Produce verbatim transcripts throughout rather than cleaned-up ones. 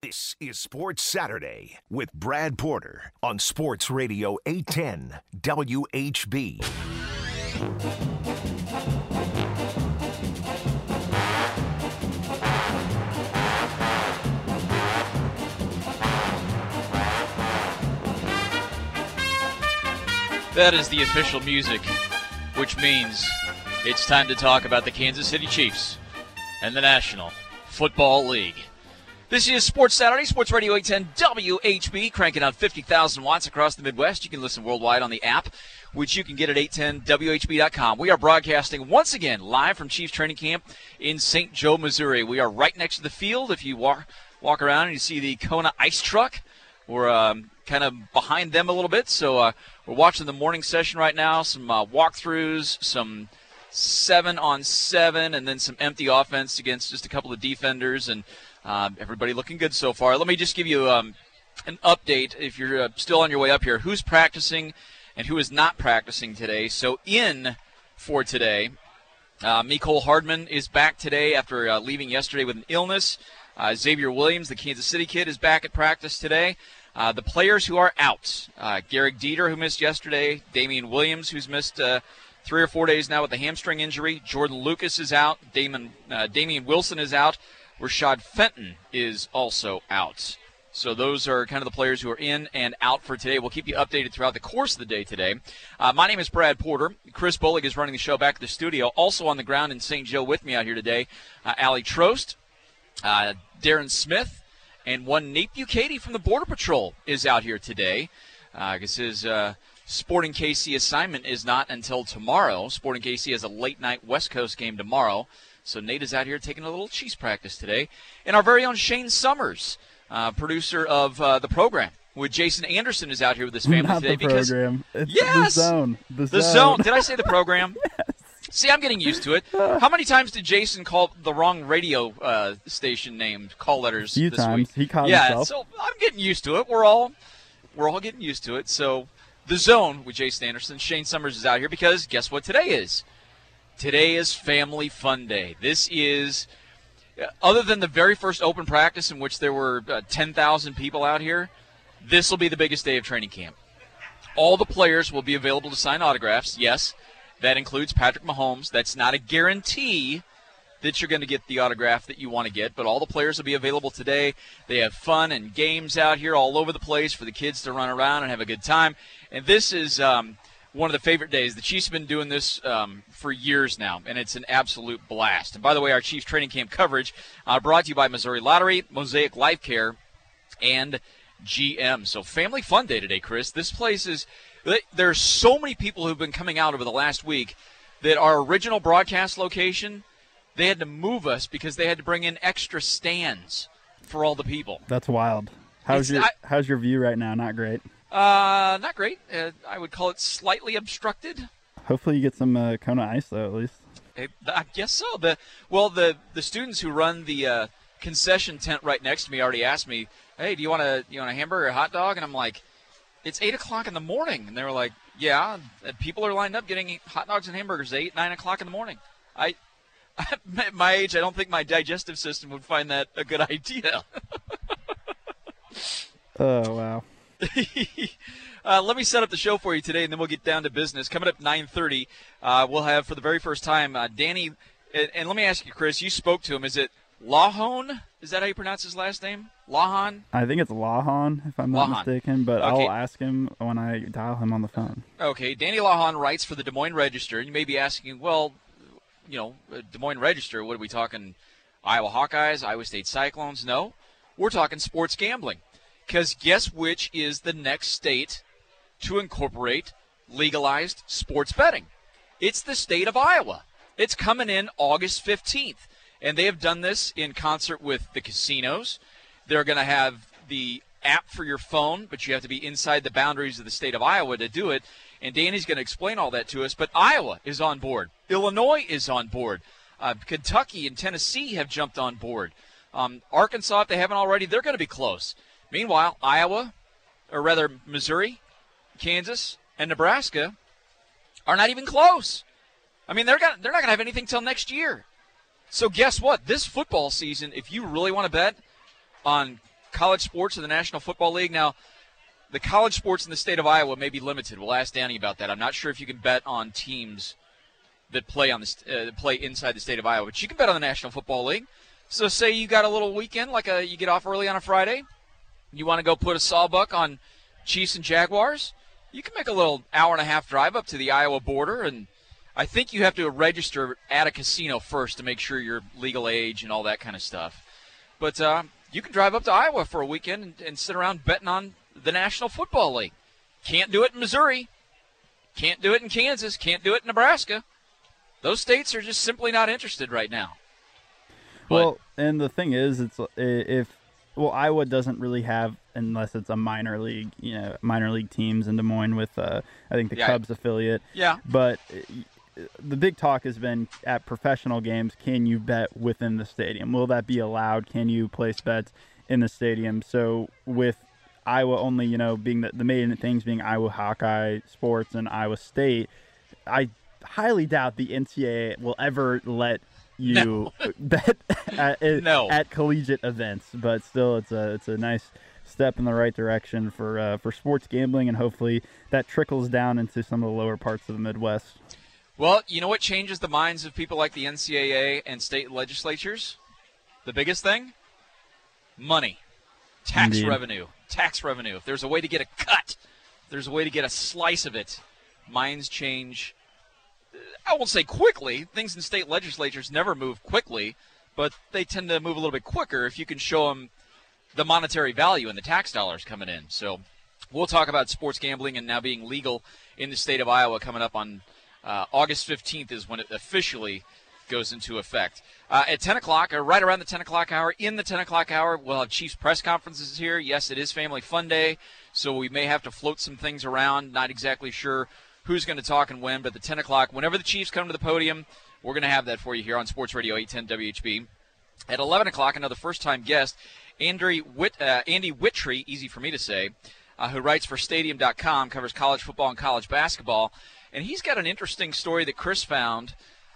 This is Sports Saturday with Brad Porter on Sports Radio eight ten W H B. That is the official music, which means it's time to talk about the Kansas City Chiefs and the National Football League. This is Sports Saturday, Sports Radio eight ten W H B, cranking out fifty thousand watts across the Midwest. You can listen worldwide on the app, which you can get at eight ten W H B dot com. We are broadcasting once again live from Chiefs Training Camp in Saint Joe, Missouri. We are right next to the field. If you walk, walk around and you see the Kona ice truck, we're um, kind of behind them a little bit. So uh, we're watching the morning session right now, some uh, walkthroughs, some seven on seven, and then some empty offense against just a couple of defenders, and uh, everybody looking good so far. Let me just give you um, an update if you're uh, still on your way up here, who's practicing and who is not practicing today. So in for today, uh, Mecole Hardman is back today after uh, leaving yesterday with an illness. Uh, Xavier Williams, the Kansas City kid, is back at practice today. Uh, the players who are out, uh, Garrick Dieter, who missed yesterday, Damian Williams, who's missed uh, three or four days now with a hamstring injury, Jordan Lucas is out, Damon, uh, Damian Wilson is out, Rashad Fenton is also out. So those are kind of the players who are in and out for today. We'll keep you updated throughout the course of the day today. Uh, my name is Brad Porter. Chris Bolig is running the show back at the studio. Also on the ground in Saint Joe with me out here today, uh, Allie Trost, uh, Darren Smith, and one Nate Bucati from the Border Patrol is out here today. Uh, because his uh, Sporting K C assignment is not until tomorrow. Sporting K C has a late-night West Coast game tomorrow. So Nate is out here taking a little Chiefs practice today. And our very own Shane Summers, uh, producer of uh, the program, with Jason Anderson, is out here with his family Not today. the program. It's yes! the zone. The, the zone. zone. Did I say the program? Yes. See, I'm getting used to it. How many times did Jason call the wrong radio uh, station name, call letters A few this times. week? He called yeah, himself. so I'm getting used to it. We're all we're all getting used to it. So the zone with Jason Anderson, Shane Summers is out here because guess what today is? Today is Family Fun Day. This is, other than the very first open practice in which there were uh, ten thousand people out here, this will be the biggest day of training camp. All the players will be available to sign autographs. Yes, that includes Patrick Mahomes. That's not a guarantee that you're going to get the autograph that you want to get, but all the players will be available today. They have fun and games out here all over the place for the kids to run around and have a good time. And this is um, one of the favorite days. The Chiefs have been doing this um, for years now, and it's an absolute blast. And by the way, our Chiefs training camp coverage uh, brought to you by Missouri Lottery, Mosaic Life Care, and G M. So Family Fun Day today, Chris. This place is – there's so many people who've been coming out over the last week that our original broadcast location – they had to move us because they had to bring in extra stands for all the people. That's wild. How's It's- your I- How's your view right now? Not great. Uh, not great. Uh, I would call it slightly obstructed. Hopefully you get some uh, Kona ice though, at least. I, I guess so. The well, the the students who run the uh, concession tent right next to me already asked me, "Hey, do you want a you want a hamburger or a hot dog?" And I'm like, "It's eight o'clock in the morning," and they were like, "Yeah." And people are lined up getting hot dogs and hamburgers at eight, nine o'clock in the morning. I. At my age, I don't think my digestive system would find that a good idea. Oh, wow. uh, let me set up the show for you today, and then we'll get down to business. Coming up at nine thirty, uh, we'll have, for the very first time, uh, Danny. And, and let me ask you, Chris, you spoke to him. Is it Lawhon? Is that how you pronounce his last name? Lawhon? I think it's Lawhon, if I'm not Lawhon. mistaken, but Okay. I'll ask him when I dial him on the phone. Okay, Danny Lawhon writes for the Des Moines Register. You may be asking, well, you know, Des Moines Register, what are we talking, Iowa Hawkeyes, Iowa State Cyclones? No, we're talking sports gambling. Because guess which is the next state to incorporate legalized sports betting? It's the state of Iowa. It's coming in August fifteenth. And they have done this in concert with the casinos. They're going to have the app for your phone, but you have to be inside the boundaries of the state of Iowa to do it. And Danny's going to explain all that to us. But Iowa is on board. Illinois is on board. Uh, Kentucky and Tennessee have jumped on board. Um, Arkansas, if they haven't already, they're going to be close. Meanwhile, Iowa, or rather Missouri, Kansas, and Nebraska are not even close. I mean, they're gonna, they're not going to have anything till next year. So guess what? This football season, if you really want to bet on college sports in the National Football League. Now, the college sports in the state of Iowa may be limited. We'll ask Danny about that. I'm not sure if you can bet on teams that play on the uh, play inside the state of Iowa, but you can bet on the National Football League. So say you got a little weekend, like a, you get off early on a Friday, you want to go put a sawbuck on Chiefs and Jaguars, you can make a little hour and a half drive up to the Iowa border, and I think you have to register at a casino first to make sure you're legal age and all that kind of stuff. But uh, you can drive up to Iowa for a weekend and, and sit around betting on the National Football League. Can't do it in Missouri. Can't do it in Kansas. Can't do it in Nebraska. Those states are just simply not interested right now. But, well, and the thing is, it's if well, Iowa doesn't really have, unless it's a minor league, you know, minor league teams in Des Moines with, uh, I think the yeah. Cubs affiliate. Yeah. But the big talk has been at professional games, can you bet within the stadium? Will that be allowed? Can you place bets in the stadium? So with Iowa only, you know, being the, the main things being Iowa Hawkeye Sports and Iowa State, I highly doubt the N C double A will ever let you no. bet at, no. at collegiate events. But still, it's a it's a nice step in the right direction for uh, for sports gambling, and hopefully that trickles down into some of the lower parts of the Midwest. Well, you know what changes the minds of people like the N C double A and state legislatures? The biggest thing? Money. Tax Indeed. revenue. Tax revenue. If there's a way to get a cut, if there's a way to get a slice of it, minds change. I won't say quickly. Things in state legislatures never move quickly, but they tend to move a little bit quicker if you can show them the monetary value and the tax dollars coming in. So we'll talk about sports gambling and now being legal in the state of Iowa coming up on uh, August fifteenth is when it officially goes into effect. Uh, at ten o'clock, or right around the ten o'clock hour, in the ten o'clock hour, we'll have Chiefs press conferences here. Yes, it is Family Fun Day, so we may have to float some things around. Not exactly sure who's going to talk and when, but the ten o'clock, whenever the Chiefs come to the podium, we're going to have that for you here on Sports Radio eight ten W H B. At eleven o'clock, another first-time guest, Andy, Whit, uh, Andy Whittree, easy for me to say, uh, who writes for Stadium dot com, covers college football and college basketball. And he's got an interesting story that Chris found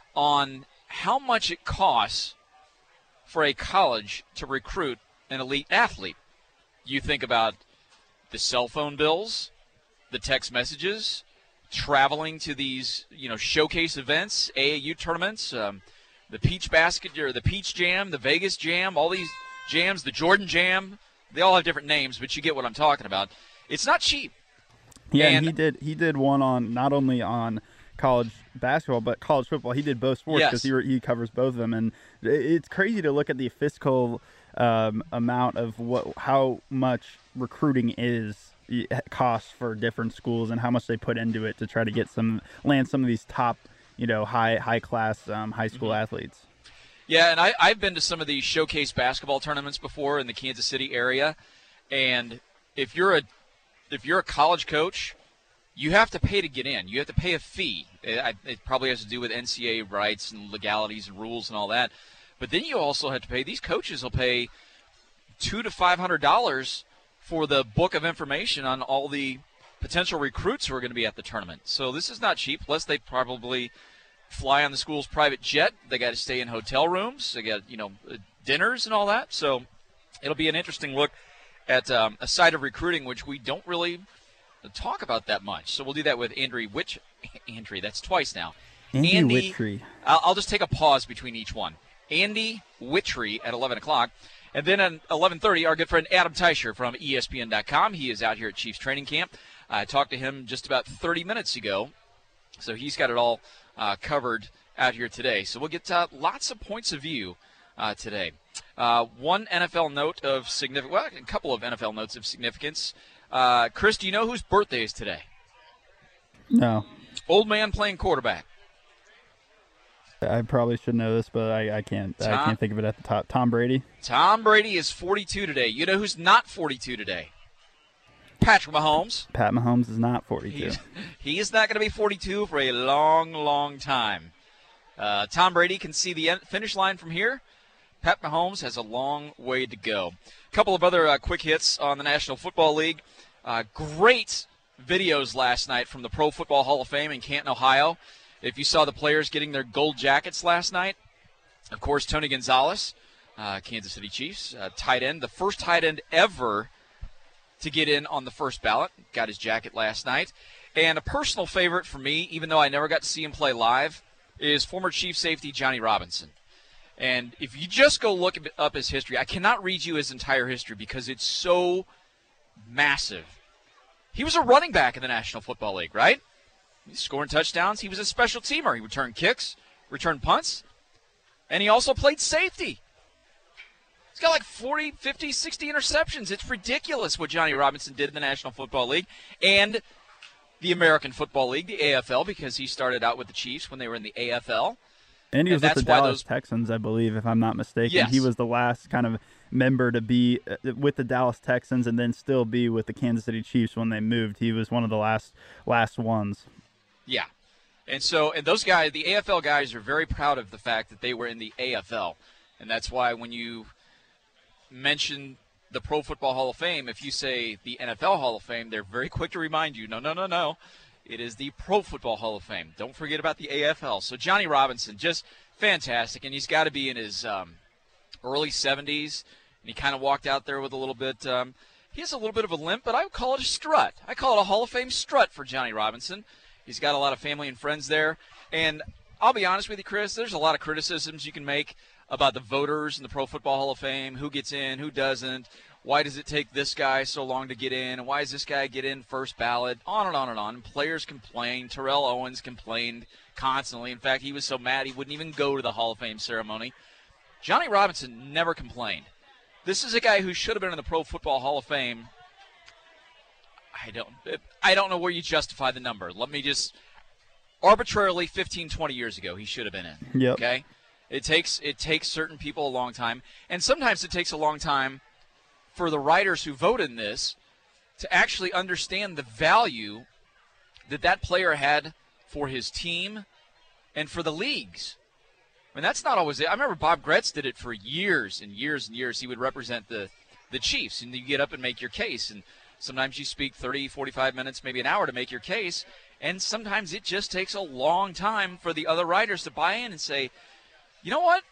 on how much it costs for a college to recruit an elite athlete. You think about the cell phone bills, the text messages, traveling to these, you know, showcase events, A A U tournaments, um, the Peach Basket or the Peach Jam, the Vegas Jam, all these jams, the Jordan Jam. They all have different names, but you get what I'm talking about. It's not cheap. Yeah, and and he did he did one on not only on college basketball but college football. He did both sports because yes. he he covers both of them, and it's crazy to look at the fiscal um, amount of what how much recruiting is costs for different schools and how much they put into it to try to get some land some of these top, you know, high high class um, high school mm-hmm. athletes. Yeah, and I, I've been to some of these showcase basketball tournaments before in the Kansas City area, and if you're a if you're a college coach, you have to pay to get in. You have to pay a fee. It, it probably has to do with N C double A rights and legalities and rules and all that. But then you also have to pay. These coaches will pay two to five hundred dollars for the book of information on all the potential recruits who are going to be at the tournament. So this is not cheap. Plus, they probably fly on the school's private jet. They got to stay in hotel rooms. They got, you know, dinners and all that. So it'll be an interesting look at um, a side of recruiting, which we don't really talk about that much. So we'll do that with Andrew Which Andrew, that's twice now. Andy, Andy Whittree. I'll, I'll just take a pause between each one. Andy Whittree at eleven o'clock. And then at eleven thirty, our good friend Adam Teicher from E S P N dot com. He is out here at Chiefs training camp. I talked to him just about thirty minutes ago. So he's got it all uh, covered out here today. So we'll get uh, lots of points of view uh, today. Uh, one N F L note of significance, well, a couple of N F L notes of significance. Uh, Chris, do you know whose birthday is today? No. Old man playing quarterback. I probably should know this, but I, I can't. Tom, I can't think of it at the top. Tom Brady. Tom Brady is forty-two today. You know who's not forty-two today? Patrick Mahomes. Pat Mahomes is not forty-two. He's, he is not going to be forty-two for a long, long time. Uh, Tom Brady can see the finish line from here. Pat Mahomes has a long way to go. A couple of other uh, quick hits on the National Football League. Uh, great videos last night from the Pro Football Hall of Fame in Canton, Ohio. If you saw the players getting their gold jackets last night, of course, Tony Gonzalez uh, Kansas City Chiefs, uh, tight end, the first tight end ever to get in on the first ballot. Got his jacket last night. And a personal favorite for me, even though I never got to see him play live, is former Chief safety Johnny Robinson. And if you just go look up his history, I cannot read you his entire history because it's so massive. He was a running back in the National Football League, right? He's scoring touchdowns. He was a special teamer. He returned kicks, returned punts, and he also played safety. He's got like forty, fifty, sixty interceptions. It's ridiculous what Johnny Robinson did in the National Football League and the American Football League, the A F L, because he started out with the Chiefs when they were in the A F L. And he was with the Dallas those... Texans, I believe, if I'm not mistaken. Yes. He was the last kind of member to be with the Dallas Texans and then still be with the Kansas City Chiefs when they moved. He was one of the last last ones. Yeah. And so, and those guys, the A F L guys, are very proud of the fact that they were in the A F L. And that's why when you mention the Pro Football Hall of Fame, if you say the N F L Hall of Fame, they're very quick to remind you, no, no, no, no. It is the Pro Football Hall of Fame. Don't forget about the A F L. So Johnny Robinson, just fantastic. And he's got to be in his um, early seventies. And he kind of walked out there with a little bit um, – he has a little bit of a limp, but I would call it a strut. I call it a Hall of Fame strut for Johnny Robinson. He's got a lot of family and friends there. And I'll be honest with you, Chris, there's a lot of criticisms you can make about the voters in the Pro Football Hall of Fame, who gets in, who doesn't, why does it take this guy so long to get in, and why does this guy get in first ballot, on and on and on. Players complain. Terrell Owens complained constantly. In fact, he was so mad he wouldn't even go to the Hall of Fame ceremony. Johnny Robinson never complained. This is a guy who should have been in the Pro Football Hall of Fame. I don't I don't know where you justify the number. Let me just arbitrarily fifteen, twenty years ago he should have been in. Yep. Okay? It takes it takes certain people a long time, and sometimes it takes a long time for the writers who vote in this to actually understand the value that that player had for his team and for the leagues. I mean, that's not always it. I remember Bob Gretz did it for years and years and years. He would represent the, the Chiefs, and you get up and make your case. And sometimes you speak thirty, forty-five minutes, maybe an hour to make your case, and sometimes it just takes a long time for the other writers to buy in and say, you know what?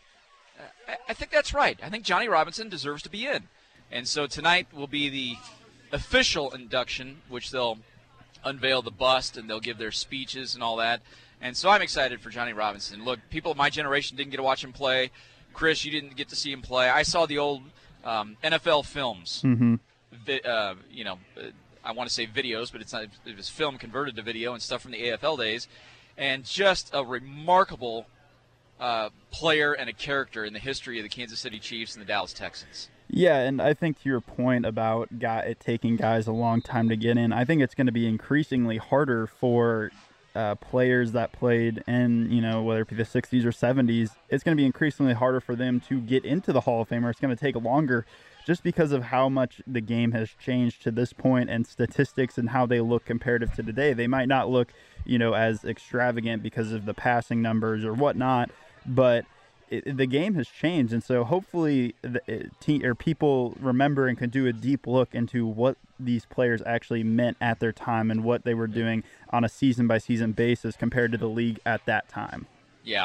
I, I think that's right. I think Johnny Robinson deserves to be in. And so tonight will be the official induction, which they'll unveil the bust and they'll give their speeches and all that. And so I'm excited for Johnny Robinson. Look, people of my generation didn't get to watch him play. Chris, you didn't get to see him play. I saw the old um, N F L films. Mm-hmm. Vi- uh, you know, uh, I want to say videos, but it's not. It was film converted to video and stuff from the A F L days. And just a remarkable uh, player and a character in the history of the Kansas City Chiefs and the Dallas Texans. Yeah, and I think to your point about guy, it taking guys a long time to get in, I think it's going to be increasingly harder for uh, players that played in, you know, whether it be the sixties or seventies. It's going to be increasingly harder for them to get into the Hall of Fame, or it's going to take longer just because of how much the game has changed to this point and statistics and how they look comparative to today. They might not look, you know, as extravagant because of the passing numbers or whatnot, but It, the game has changed, and so hopefully the, it, te- or people remember and can do a deep look into what these players actually meant at their time and what they were doing on a season-by-season basis compared to the league at that time. Yeah,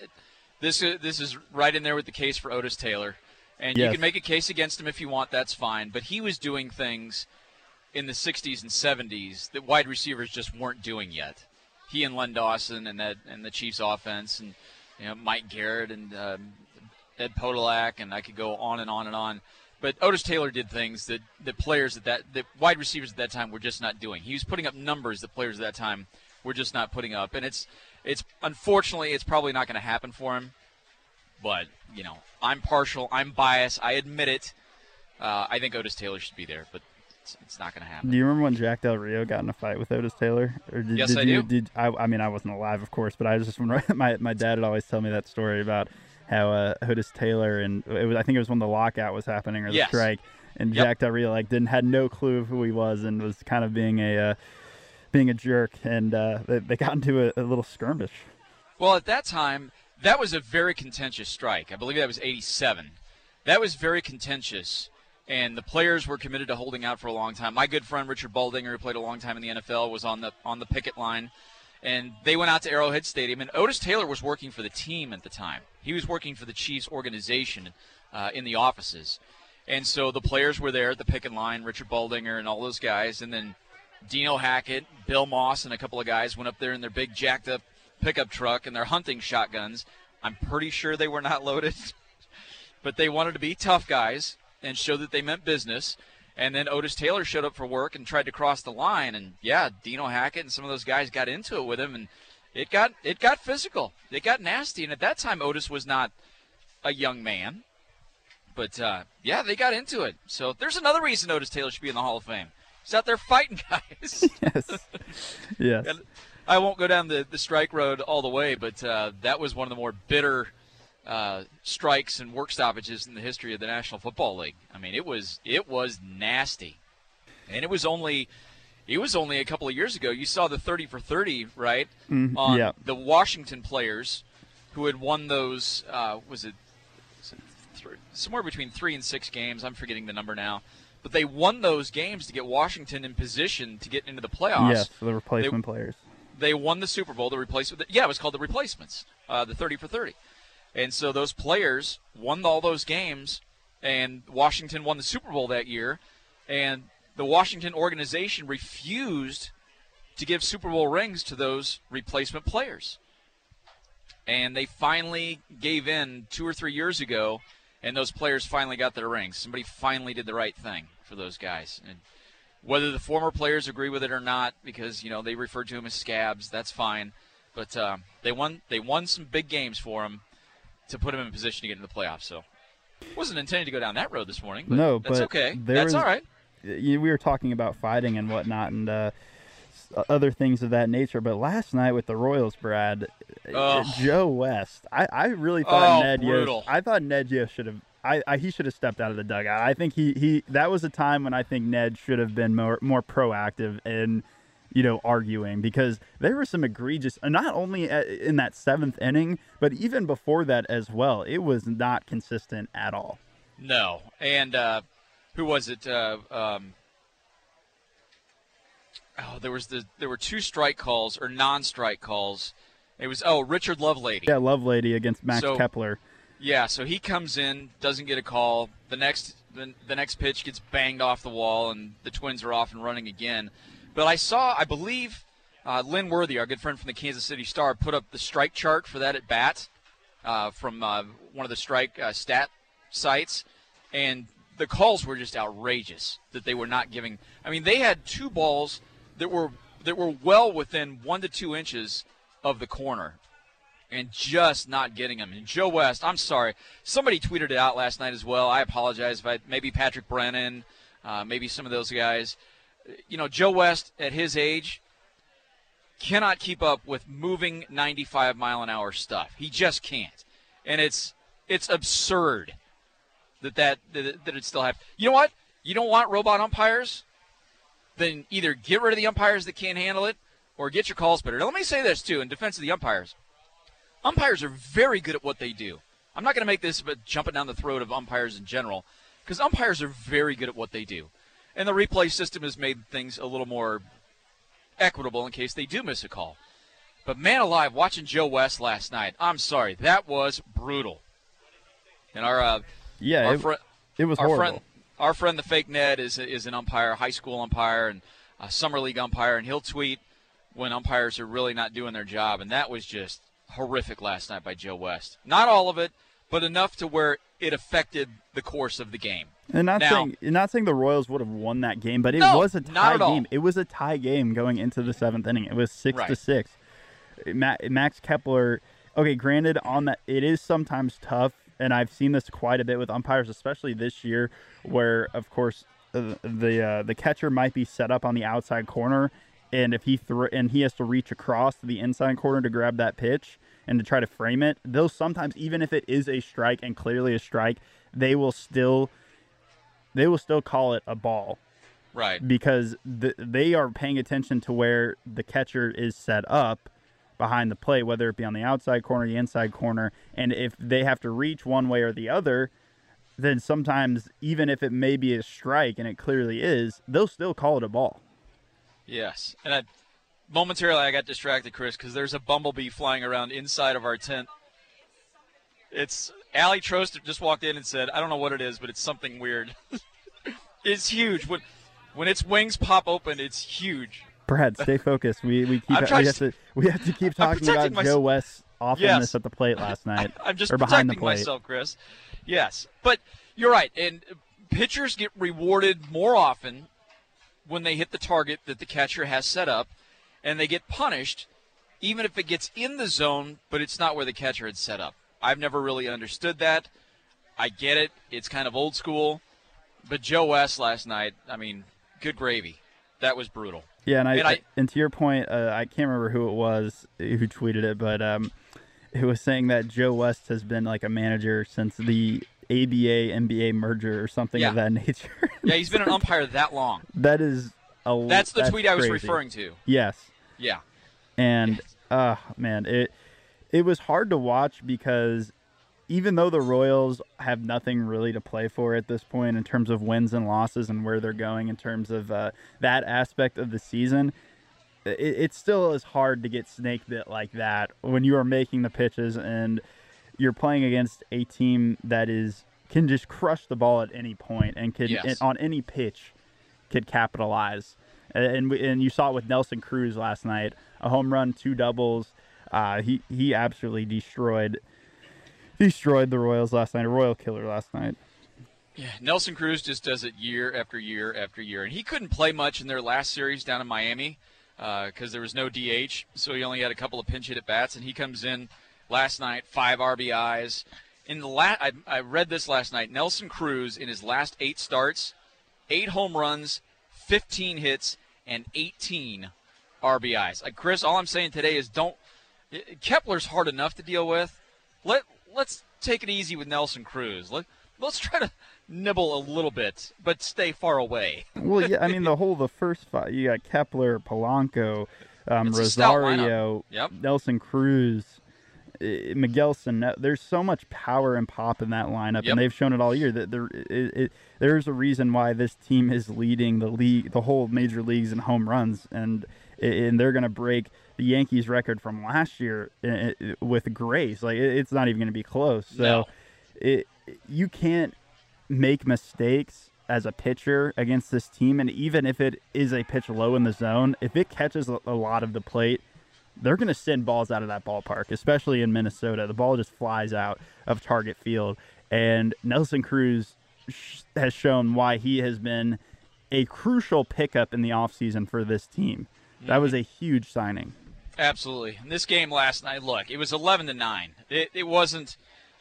this is, this is right in there with the case for Otis Taylor, and yes. You can make a case against him if you want, that's fine, but he was doing things in the sixties and seventies that wide receivers just weren't doing yet. He and Len Dawson and, that, and the Chiefs offense and you know, Mike Garrett and um, Ed Podolak, and I could go on and on and on. But Otis Taylor did things that, that players at that, that wide receivers at that time were just not doing. He was putting up numbers that players at that time were just not putting up. And it's, it's unfortunately, it's probably not going to happen for him. But, you know, I'm partial. I'm biased. I admit it. Uh, I think Otis Taylor should be there, but it's, it's not going to happen. Do you remember when Jack Del Rio got in a fight with Otis Taylor? Or did, yes, did I you, do. Did, I, I mean, I wasn't alive, of course, but I was just my my dad would always tell me that story about how uh, Otis Taylor and it was I think it was when the lockout was happening or the yes. strike, and yep. Jack Del Rio like didn't had no clue of who he was and was kind of being a uh, being a jerk, and uh, they, they got into a, a little skirmish. Well, at that time, that was a very contentious strike. I believe that was eighty-seven. That was very contentious. And the players were committed to holding out for a long time. My good friend Richard Baldinger, who played a long time in the N F L, was on the on the picket line. And they went out to Arrowhead Stadium, and Otis Taylor was working for the team at the time. He was working for the Chiefs organization uh, in the offices. And so the players were there at the pick and line, Richard Baldinger and all those guys. And then Dino Hackett, Bill Moss, and a couple of guys went up there in their big jacked-up pickup truck and their hunting shotguns. I'm pretty sure they were not loaded, but they wanted to be tough guys and show that they meant business. And then Otis Taylor showed up for work and tried to cross the line. And, yeah, Dino Hackett and some of those guys got into it with him, and it got it got physical. It got nasty. And at that time, Otis was not a young man. But, uh, yeah, they got into it. So there's another reason Otis Taylor should be in the Hall of Fame. He's out there fighting guys. Yes. Yes. And I won't go down the, the strike road all the way, but uh, that was one of the more bitter Uh, strikes and work stoppages in the history of the National Football League. I mean, it was it was nasty, and it was only it was only a couple of years ago. You saw the thirty for thirty, right? Mm, on yeah. the Washington players who had won those. Uh, was it, was it three, somewhere between three and six games? I'm forgetting the number now, but they won those games to get Washington in position to get into the playoffs. Yes, the replacement they, players. They won the Super Bowl. The replacement. Yeah, it was called the replacements. Uh, the thirty for thirty. And so those players won all those games, and Washington won the Super Bowl that year, and the Washington organization refused to give Super Bowl rings to those replacement players. And they finally gave in two or three years ago, and those players finally got their rings. Somebody finally did the right thing for those guys. And whether the former players agree with it or not, because, you know, they referred to them as scabs, that's fine. But uh, they won they won some big games for them to put him in position to get into the playoffs. So wasn't intending to go down that road this morning, but no, that's but okay. That's all right. We were talking about fighting and whatnot and uh, other things of that nature, but last night with the Royals, Brad, Oh. Joe West, I, I really thought Oh, Ned brutal. Yost, I thought Ned Yost should have I, I he should have stepped out of the dugout. I think he, he that was a time when I think Ned should have been more more proactive in you know, arguing, because there were some egregious, not only at, in that seventh inning, but even before that as well. It was not consistent at all. No. And uh, who was it? Uh, um, oh, there was the there were two strike calls or non-strike calls. It was, oh, Richard Lovelady. Yeah, Lovelady against Max So- Kepler. Yeah, so he comes in, doesn't get a call. The next the, the next pitch gets banged off the wall, and the Twins are off and running again. But I saw, I believe, uh, Lynn Worthy, our good friend from the Kansas City Star, put up the strike chart for that at bat uh, from uh, one of the strike uh, stat sites, and the calls were just outrageous that they were not giving. I mean, they had two balls that were that were well within one to two inches of the corner, and just not getting them. And Joe West, I'm sorry, somebody tweeted it out last night as well. I apologize if I maybe Patrick Brennan, uh, maybe some of those guys. You know, Joe West at his age cannot keep up with moving ninety-five mile an hour stuff. He just can't, and it's it's absurd that that that, that it still happens. You know what? You don't want robot umpires? Then either get rid of the umpires that can't handle it, or get your calls better. Now, let me say this too in defense of the umpires. Umpires are very good at what they do. I'm not going to make this about jumping down the throat of umpires in general, because umpires are very good at what they do. And the replay system has made things a little more equitable in case they do miss a call. But man alive, watching Joe West last night, I'm sorry, that was brutal. And our uh, Yeah, our it, friend, it was our horrible. friend, our friend the fake Ned is is an umpire, high school umpire, and a summer league umpire, and he'll tweet when umpires are really not doing their job. And that was just horrific last night by Joe West. Not all of it, but enough to where it affected the course of the game. And not Now- saying not saying the Royals would have won that game, but it No, was a not tie at all. game. It was a tie game going into the seventh inning. It was six to Right. six. Ma- Max Kepler. Okay, granted, on that it is sometimes tough, and I've seen this quite a bit with umpires, especially this year, where of course uh, the uh, the catcher might be set up on the outside corner, and if he thro- and he has to reach across to the inside corner to grab that pitch and to try to frame it. They'll sometimes, even if it is a strike and clearly a strike, they will still. They will still call it a ball Right. because the, they are paying attention to where the catcher is set up behind the plate, whether it be on the outside corner, the inside corner. And if they have to reach one way or the other, then sometimes, even if it may be a strike, and it clearly is, they'll still call it a ball. Yes. And I, momentarily I got distracted, Chris, because there's a bumblebee flying around inside of our tent. It's Allie Trost just walked in and said, I don't know what it is, but it's something weird. It's huge. When when its wings pop open, it's huge. Brad, stay focused. We we keep I'm we trying have to we have to keep talking about my, Joe West's awfulness yes. at the plate last night. I'm just or behind the protecting plate. myself, Chris. Yes, but you're right. And pitchers get rewarded more often when they hit the target that the catcher has set up, and they get punished even if it gets in the zone, but it's not where the catcher had set up. I've never really understood that. I get it. It's kind of old school. But Joe West last night, I mean, good gravy. That was brutal. Yeah, and I, and, I, and to your point, uh, I can't remember who it was who tweeted it, but um, it was saying that Joe West has been like a manager since the A B A N B A merger or something yeah. of that nature. Yeah, he's been an umpire that long. That is a That's the that's tweet I was crazy. referring to. Yes. Yeah. And yes. uh man, it it was hard to watch because even though the Royals have nothing really to play for at this point in terms of wins and losses and where they're going in terms of uh, that aspect of the season, it, it still is hard to get snake bit like that when you are making the pitches and you're playing against a team that is can just crush the ball at any point and can yes. and on any pitch could capitalize. And we, and you saw it with Nelson Cruz last night, a home run, two doubles. Uh, he he absolutely destroyed. Destroyed the Royals last night, a Royal killer last night. Yeah, Nelson Cruz just does it year after year after year. And he couldn't play much in their last series down in Miami because uh, there was no D H, so he only had a couple of pinch hit at-bats. And he comes in last night, five R B Is. In the la- I, I read this last night. Nelson Cruz, in his last eight starts, eight home runs, fifteen hits, and eighteen R B Is. Like, Chris, all I'm saying today is don't – Kepler's hard enough to deal with. Let – Let's take it easy with Nelson Cruz. Let, let's try to nibble a little bit, but stay far away. Well, yeah, I mean, the whole, the first five, you got Kepler, Polanco, um, Rosario, yep. Nelson Cruz, uh, Miguelson. There's so much power and pop in that lineup, yep. and they've shown it all year. That there, it, it, there's a reason why this team is leading the league, the whole major leagues in home runs, and and they're going to break the Yankees record from last year with grace. Like, it's not even going to be close. So no. it, you can't make mistakes as a pitcher against this team. And even if it is a pitch low in the zone, if it catches a lot of the plate, they're going to send balls out of that ballpark, especially in Minnesota. The ball just flies out of target field. And Nelson Cruz has shown why he has been a crucial pickup in the offseason for this team. That was a huge signing. Absolutely. In this game last night, look, it was eleven to nine. It, it wasn't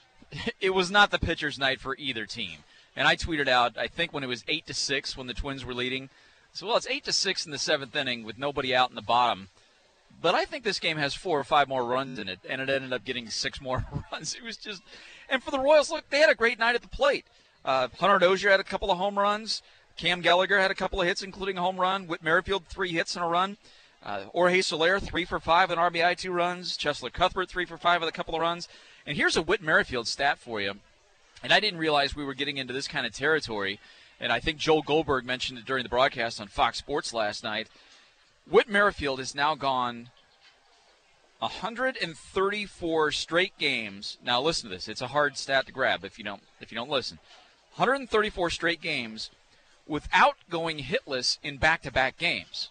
it was not the pitcher's night for either team. And I tweeted out, I think when it was eight to six when the Twins were leading. So well, it's eight to six in the seventh inning with nobody out in the bottom. But I think this game has four or five more runs in it, and it ended up getting six more runs. It was just and for the Royals, look, they had a great night at the plate. Uh, Hunter Dozier had a couple of home runs. Cam Gallagher had a couple of hits, including a home run. Whit Merrifield, three hits and a run. Uh, Jorge Soler, three for five, an R B I, two runs. Cheslor Cuthbert, three for five with a couple of runs. And here's a Whit Merrifield stat for you. And I didn't realize we were getting into this kind of territory. And I think Joel Goldberg mentioned it during the broadcast on Fox Sports last night. Whit Merrifield has now gone one hundred thirty-four straight games. Now listen to this. It's a hard stat to grab if you don't if you don't listen. one hundred thirty-four straight games without going hitless in back-to-back games.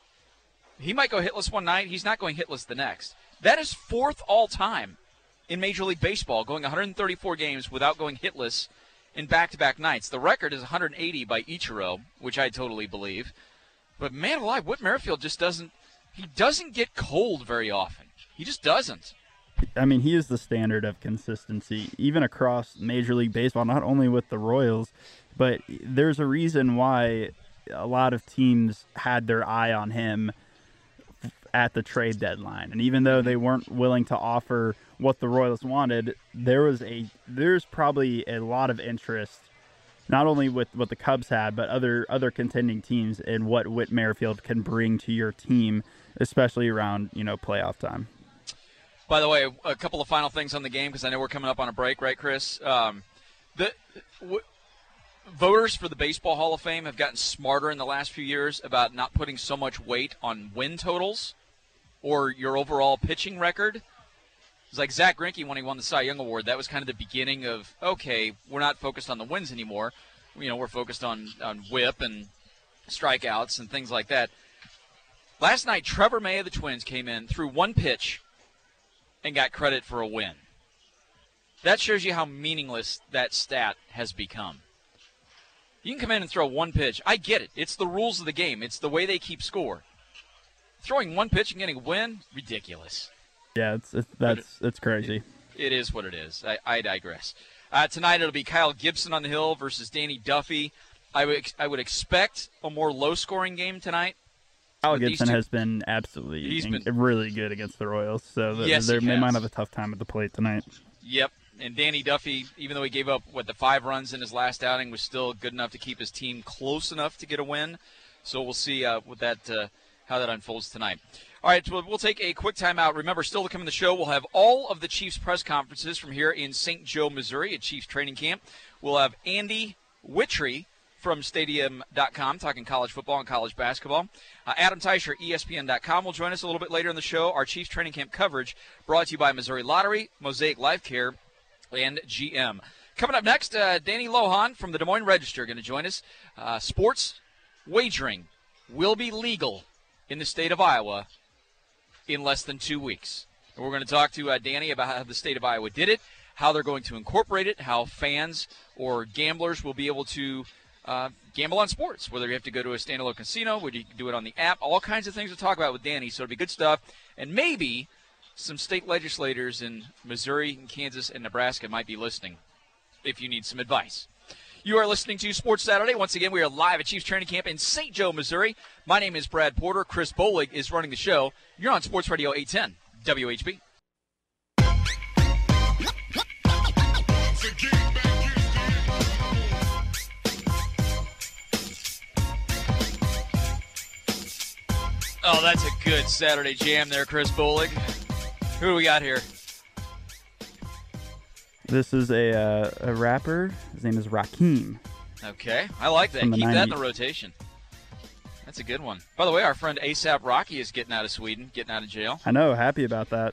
He might go hitless one night. He's not going hitless the next. That is fourth all-time in Major League Baseball, going one hundred thirty-four games without going hitless in back-to-back nights. The record is one hundred eighty by Ichiro, which I totally believe. But, man alive, Whit Merrifield just doesn't – he doesn't get cold very often. He just doesn't. I mean, he is the standard of consistency, even across Major League Baseball, not only with the Royals, but there's a reason why a lot of teams had their eye on him at the trade deadline. And even though they weren't willing to offer what the Royals wanted, there was a there's probably a lot of interest, not only with what the Cubs had, but other other contending teams in what Whit Merrifield can bring to your team, especially around, you know, playoff time. By the way, a couple of final things on the game, because I know we're coming up on a break, right, Chris? Um, the w- voters for the Baseball Hall of Fame have gotten smarter in the last few years about not putting so much weight on win totals or your overall pitching record. It's like Zach Greinke when he won the Cy Young Award. That was kind of the beginning of, okay, we're not focused on the wins anymore. You know, we're focused on, on whip and strikeouts and things like that. Last night, Trevor May of the Twins came in, threw one pitch, and got credit for a win. That shows you how meaningless that stat has become. You can come in and throw one pitch. I get it. It's the rules of the game. It's the way they keep score. Throwing one pitch and getting a win, ridiculous. Yeah, it's, it's that's it, it's crazy. It, it is what it is. I, I digress. Uh, tonight it'll be Kyle Gibson on the hill versus Danny Duffy. I would I would expect a more low-scoring game tonight. Kyle Gibson has been absolutely he's been, really good against the Royals, so the, yes, they might have a tough time at the plate tonight. Yep, and Danny Duffy, even though he gave up what the five runs in his last outing, was still good enough to keep his team close enough to get a win. So we'll see uh, what that uh, how that unfolds tonight. All right, so we'll take a quick timeout. Remember, still to come in the show, we'll have all of the Chiefs press conferences from here in Saint Joe, Missouri at Chiefs training camp. We'll have Andy Wittry from Stadium dot com talking college football and college basketball. Uh, Adam Teicher, E S P N dot com, will join us a little bit later in the show. Our Chiefs training camp coverage brought to you by Missouri Lottery, Mosaic Life Care, and G M. Coming up next, uh, Danny Lohan from the Des Moines Register going to join us. Uh, sports wagering will be legal in the state of Iowa in less than two weeks. And we're going to talk to uh, Danny about how the state of Iowa did it, how they're going to incorporate it, how fans or gamblers will be able to uh, gamble on sports, whether you have to go to a standalone casino, whether you can do it on the app, all kinds of things to talk about with Danny. So it'll be good stuff. And maybe some state legislators in Missouri and Kansas and Nebraska might be listening if you need some advice. You are listening to Sports Saturday. Once again, we are live at Chiefs Training Camp in Saint Joe, Missouri. My name is Brad Porter. Chris Bolig is running the show. You're on Sports Radio eight ten, W H B. Oh, that's a good Saturday jam there, Chris Bolig. Who do we got here? This is a uh, a rapper. His name is Rakim. Okay, I like that. Keep nineties. That in the rotation. That's a good one. By the way, our friend ASAP Rocky is getting out of Sweden, getting out of jail. I know, happy about that.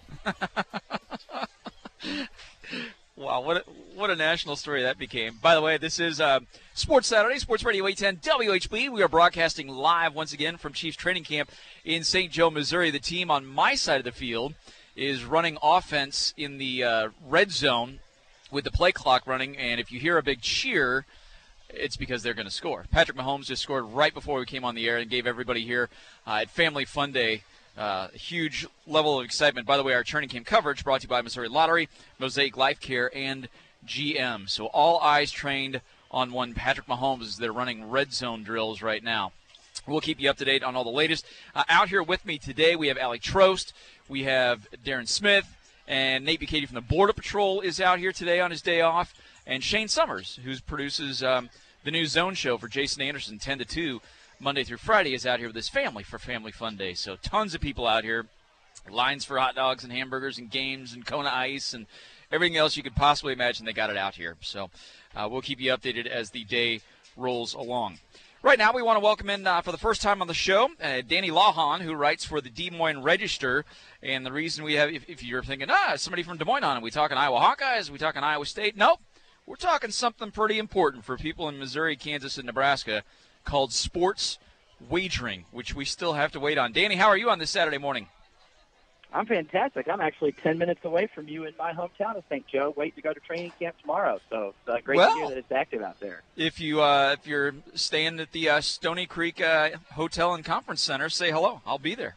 Wow, what a, what a national story that became. By the way, this is uh, Sports Saturday, Sports Radio eight ten W H B. We are broadcasting live once again from Chiefs Training Camp in Saint Joe, Missouri. The team on my side of the field is running offense in the uh, red zone with the play clock running, and if you hear a big cheer, it's because they're going to score. Patrick Mahomes just scored right before we came on the air and gave everybody here uh, at Family Fun Day uh, a huge level of excitement. By the way, our training camp coverage brought to you by Missouri Lottery, Mosaic Life Care, and G M. So all eyes trained on one Patrick Mahomes as they're running red zone drills right now. We'll keep you up to date on all the latest. Uh, out here with me today, we have Alec Trost, we have Darren Smith, and Nate Bukaty from the Border Patrol is out here today on his day off, and Shane Summers, who produces um, the new Zone Show for Jason Anderson, ten to two, Monday through Friday, is out here with his family for Family Fun Day. So tons of people out here, lines for hot dogs and hamburgers and games and Kona Ice and everything else you could possibly imagine. They got it out here. So uh, we'll keep you updated as the day rolls along. Right now, we want to welcome in uh, for the first time on the show, uh, Danny Lohan, who writes for the Des Moines Register. And the reason we have, if, if you're thinking, ah, somebody from Des Moines on, are we talking Iowa Hawkeyes? Are we talking Iowa State? Nope. We're talking something pretty important for people in Missouri, Kansas, and Nebraska called sports wagering, which we still have to wait on. Danny, how are you on this Saturday morning? I'm fantastic. I'm actually ten minutes away from you in my hometown of Saint Joe, waiting to go to training camp tomorrow. So it's uh, great well, to hear that it's active out there. If, you, uh, if you're staying at the uh, Stony Creek uh, Hotel and Conference Center, say hello. I'll be there.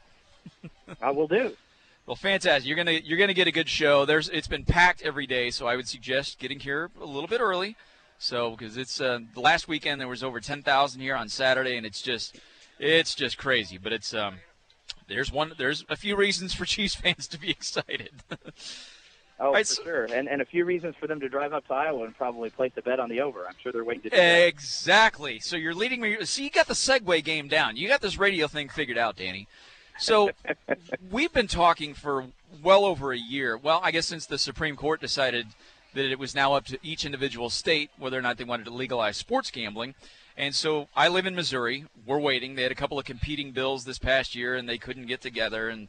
I will do. Well, fantastic. You're gonna you're gonna get a good show. There's it's been packed every day, so I would suggest getting here a little bit early. So because it's uh, the last weekend there was over ten thousand here on Saturday, and it's just it's just crazy. But it's um there's one there's a few reasons for Chiefs fans to be excited. Oh, right, for so, sure, and and a few reasons for them to drive up to Iowa and probably place a bet on the over. I'm sure they're waiting to do that. Exactly. So you're leading me. See, you got the segue game down. You got this radio thing figured out, Danny. So we've been talking for well over a year. Well, I guess since the Supreme Court decided that it was now up to each individual state whether or not they wanted to legalize sports gambling. And so I live in Missouri. We're waiting. They had a couple of competing bills this past year, and they couldn't get together. And,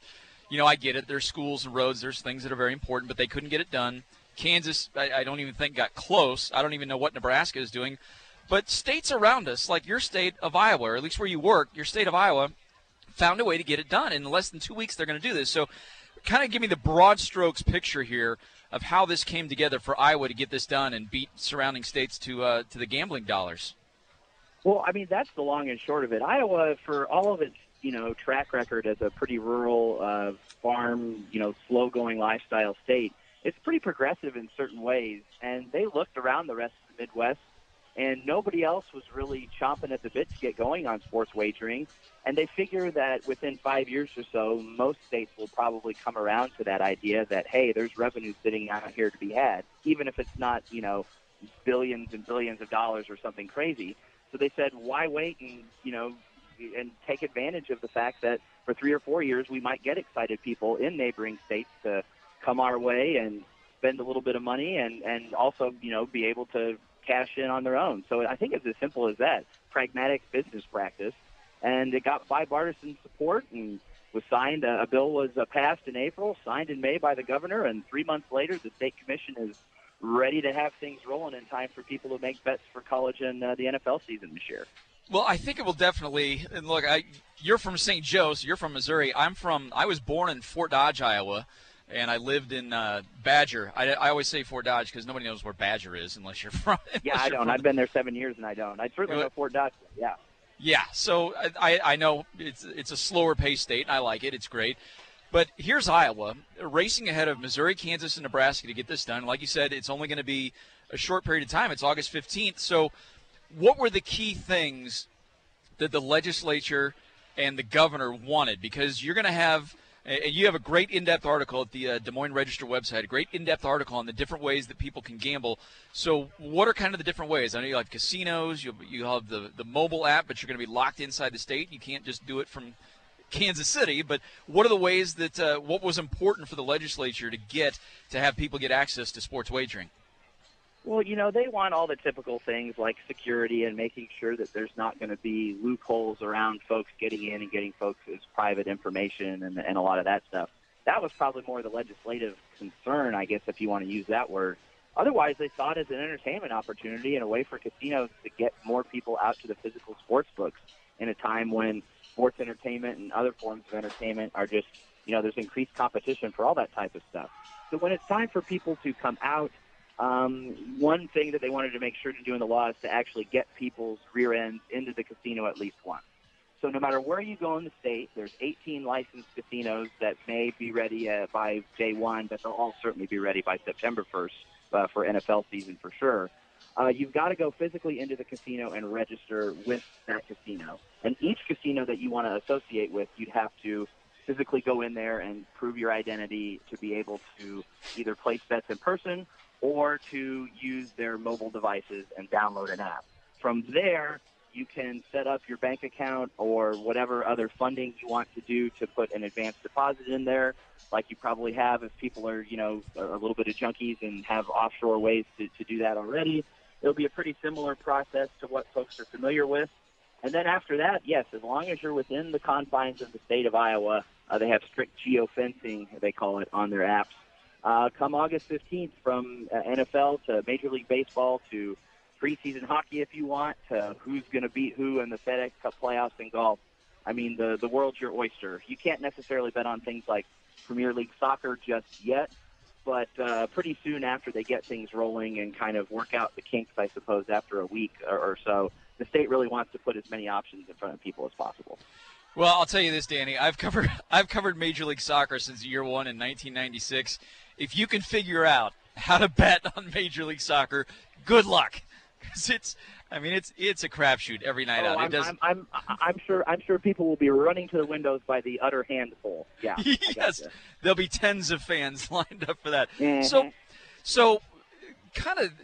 you know, I get it. There's schools and roads. There's things that are very important, but they couldn't get it done. Kansas, I, I don't even think got close. I don't even know what Nebraska is doing. But states around us, like your state of Iowa, or at least where you work, your state of Iowa, found a way to get it done. In less than two weeks, they're going to do this. So kind of give me the broad strokes picture here of how this came together for Iowa to get this done and beat surrounding states to uh, to the gambling dollars. Well, I mean, that's the long and short of it. Iowa, for all of its, you know, track record as a pretty rural, uh, farm, you know, slow-going lifestyle state, it's pretty progressive in certain ways. And they looked around the rest of the Midwest, and nobody else was really chomping at the bit to get going on sports wagering. And they figure that within five years or so, most states will probably come around to that idea that, hey, there's revenue sitting out here to be had, even if it's not, you know, billions and billions of dollars or something crazy. So they said, why wait and, you know, and take advantage of the fact that for three or four years we might get excited people in neighboring states to come our way and spend a little bit of money and, and also, you know, be able to cash in on their own. So I think it's as simple as that, pragmatic business practice. And it got bipartisan support and was signed. Uh, a bill was uh, passed in April, signed in May by the governor, and three months later the state commission is ready to have things rolling in time for people to make bets for college and uh, the N F L season this year. Well, I think it will definitely. And look, I, you're from Saint Joe, so you're from Missouri. I'm from. I was born in Fort Dodge, Iowa, and I lived in uh, Badger. I, I always say Fort Dodge because nobody knows where Badger is unless you're from. Unless yeah, I don't. I've been there seven years, and I don't. I certainly know Fort Dodge. Yeah. Yeah. So I, I know it's it's a slower paced state, and I like it. It's great. But here's Iowa racing ahead of Missouri, Kansas, and Nebraska to get this done. Like you said, it's only going to be a short period of time. It's August fifteenth. So what were the key things that the legislature and the governor wanted? Because you're going to have – and you have a great in-depth article at the uh, Des Moines Register website, a great in-depth article on the different ways that people can gamble. So what are kind of the different ways? I know you have casinos. You you have the, the mobile app, but you're going to be locked inside the state. You can't just do it from – Kansas City, but what are the ways that uh, what was important for the legislature to get to have people get access to sports wagering? Well, you know, they want all the typical things like security and making sure that there's not going to be loopholes around folks getting in and getting folks' private information and, and a lot of that stuff. That was probably more the legislative concern, I guess, if you want to use that word. Otherwise, they saw it as an entertainment opportunity and a way for casinos to get more people out to the physical sports books in a time when sports entertainment and other forms of entertainment are just, you know, there's increased competition for all that type of stuff. So when it's time for people to come out, um, one thing that they wanted to make sure to do in the law is to actually get people's rear ends into the casino at least once. So no matter where you go in the state, there's eighteen licensed casinos that may be ready uh, by day one, but they'll all certainly be ready by September first uh, for N F L season for sure. Uh, you've got to go physically into the casino and register with that casino. And each casino that you want to associate with, you'd have to physically go in there and prove your identity to be able to either place bets in person or to use their mobile devices and download an app. From there, you can set up your bank account or whatever other funding you want to do to put an advanced deposit in there, like you probably have if people are, you know, a little bit of junkies and have offshore ways to, to do that already. It'll be a pretty similar process to what folks are familiar with. And then after that, yes, as long as you're within the confines of the state of Iowa, uh, they have strict geofencing, they call it, on their apps. Uh, come August fifteenth, from uh, N F L to Major League Baseball to preseason hockey if you want, to who's going to beat who in the FedEx Cup playoffs in golf. I mean, the, the world's your oyster. You can't necessarily bet on things like Premier League soccer just yet, but uh, pretty soon after they get things rolling and kind of work out the kinks, I suppose, after a week or, or so, the state really wants to put as many options in front of people as possible. Well, I'll tell you this, Danny. I've covered I've covered Major League Soccer since year one in nineteen ninety-six. If you can figure out how to bet on Major League Soccer, good luck, because it's I mean it's it's a crapshoot every night oh, out. It I'm, doesn't. I'm, I'm I'm sure I'm sure people will be running to the windows by the utter handful. Yeah. Yes, there'll be tens of fans lined up for that. Mm-hmm. So, so kind of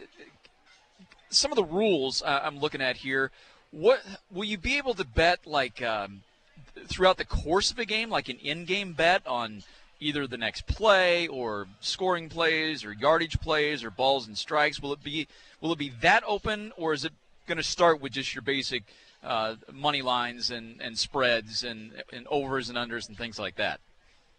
some of the rules uh, I'm looking at here. What will you be able to bet like um, throughout the course of a game, like an in-game bet on either the next play or scoring plays or yardage plays or balls and strikes? Will it be will it be that open, or is it going to start with just your basic uh, money lines and, and spreads and, and overs and unders and things like that?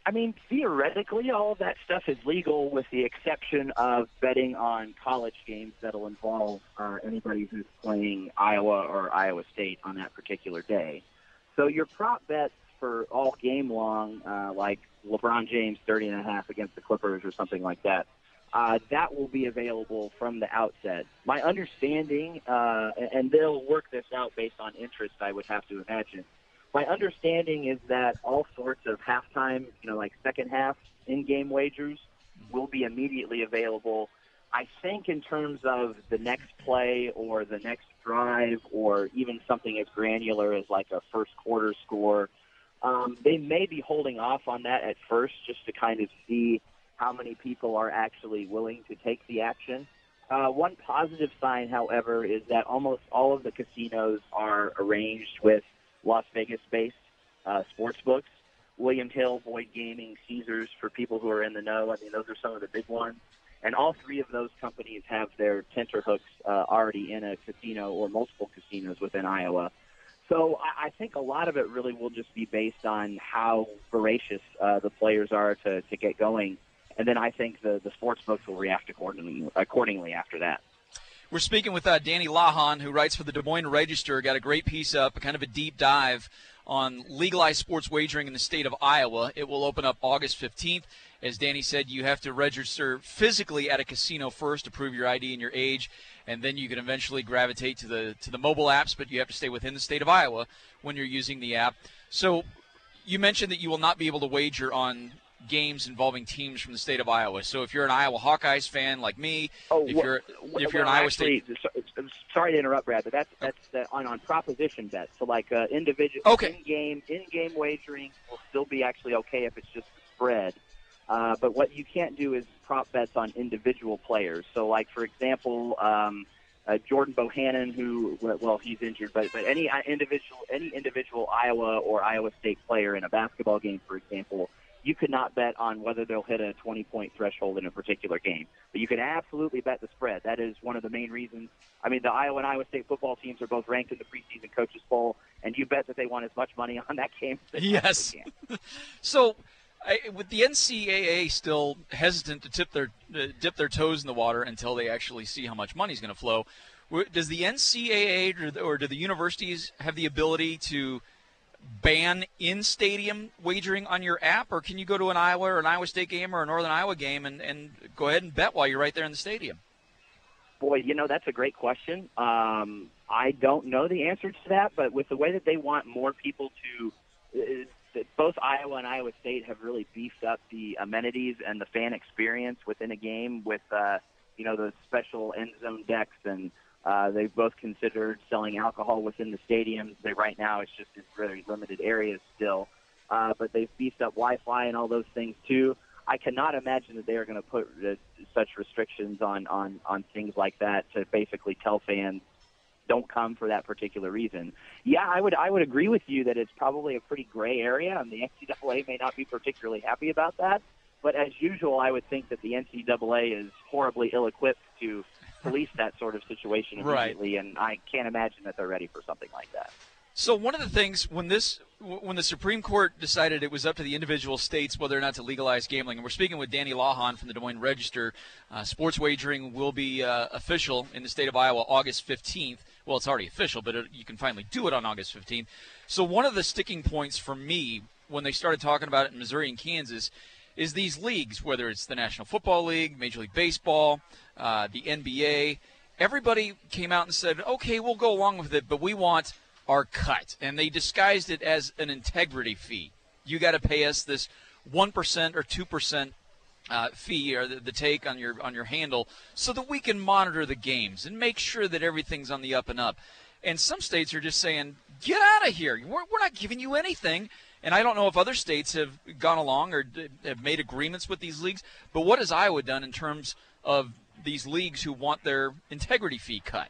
I mean, theoretically, all of that stuff is legal with the exception of betting on college games that'll involve uh, anybody who's playing Iowa or Iowa State on that particular day. So your prop bets for all game long, uh, like LeBron James thirty and a half against the Clippers or something like that, uh, that will be available from the outset. My understanding, uh, and they'll work this out based on interest, I would have to imagine. My understanding is that all sorts of halftime, you know, like second half in-game wagers will be immediately available. I think in terms of the next play or the next drive or even something as granular as like a first quarter score, um, they may be holding off on that at first just to kind of see how many people are actually willing to take the action. Uh, one positive sign, however, is that almost all of the casinos are arranged with Las Vegas-based uh, sports books. William Hill, Boyd Gaming, Caesars, for people who are in the know. I mean, those are some of the big ones. And all three of those companies have their tenterhooks uh, already in a casino or multiple casinos within Iowa. So I, I think a lot of it really will just be based on how voracious uh, the players are to, to get going. And then I think the, the sports books will react accordingly, accordingly after that. We're speaking with uh, Danny Lahan, who writes for the Des Moines Register. Got a great piece up, kind of a deep dive on legalized sports wagering in the state of Iowa. It will open up August fifteenth. As Danny said, you have to register physically at a casino first to prove your I D and your age, and then you can eventually gravitate to the to the mobile apps, but you have to stay within the state of Iowa when you're using the app. So you mentioned that you will not be able to wager on games involving teams from the state of Iowa. So if you're an Iowa Hawkeyes fan like me, oh, if well, you're if you're well, an Iowa actually, State, sorry to interrupt, Brad, but that's that's uh, on on proposition bets. So like uh, individual okay. in-game in-game wagering will still be actually okay if it's just a spread. Uh, but what you can't do is prop bets on individual players. So like for example, um, uh, Jordan Bohannon, who well he's injured, but but any individual any individual Iowa or Iowa State player in a basketball game, for example, you could not bet on whether they'll hit a twenty-point threshold in a particular game. But you can absolutely bet the spread. That is one of the main reasons. I mean, the Iowa and Iowa State football teams are both ranked in the preseason coaches poll, and you bet that they want as much money on that game as they yes. can. So I, with the N C double A still hesitant to tip their uh, dip their toes in the water until they actually see how much money is going to flow, does the N C double A or do the universities have the ability to ban in-stadium wagering on your app, or can you go to an Iowa or an Iowa State game or a Northern Iowa game and, and go ahead and bet while you're right there in the stadium? Boy, you know, that's a great question. Um, I don't know the answer to that, but with the way that they want more people to uh, – both Iowa and Iowa State have really beefed up the amenities and the fan experience within a game with, uh, you know, the special end zone decks, and uh, they've both considered selling alcohol within the stadiums. They right now it's just in very limited areas still, uh, but they've beefed up Wi-Fi and all those things too. I cannot imagine that they are going to put uh, such restrictions on, on, on things like that to basically tell fans don't come for that particular reason. Yeah, I would I would agree with you that it's probably a pretty gray area, and the N C double A may not be particularly happy about that. But as usual, I would think that the N C double A is horribly ill-equipped to police that sort of situation immediately, right. And I can't imagine that they're ready for something like that. So one of the things when this when the Supreme Court decided it was up to the individual states whether or not to legalize gambling, and we're speaking with Danny Lahan from the Des Moines Register, uh, sports wagering will be uh, official in the state of Iowa August fifteenth. Well, it's already official, but it, you can finally do it on August fifteenth. So one of the sticking points for me when they started talking about it in Missouri and Kansas is these leagues, whether it's the National Football League, Major League Baseball, uh, the N B A. Everybody came out and said, okay, we'll go along with it, but we want our cut. And they disguised it as an integrity fee. You got to pay us this one percent or two percent uh, fee or the, the take on your on your handle so that we can monitor the games and make sure that everything's on the up and up. And some states are just saying, get out of here. We're, we're not giving you anything. And I don't know if other states have gone along or have made agreements with these leagues, but what has Iowa done in terms of these leagues who want their integrity fee cut?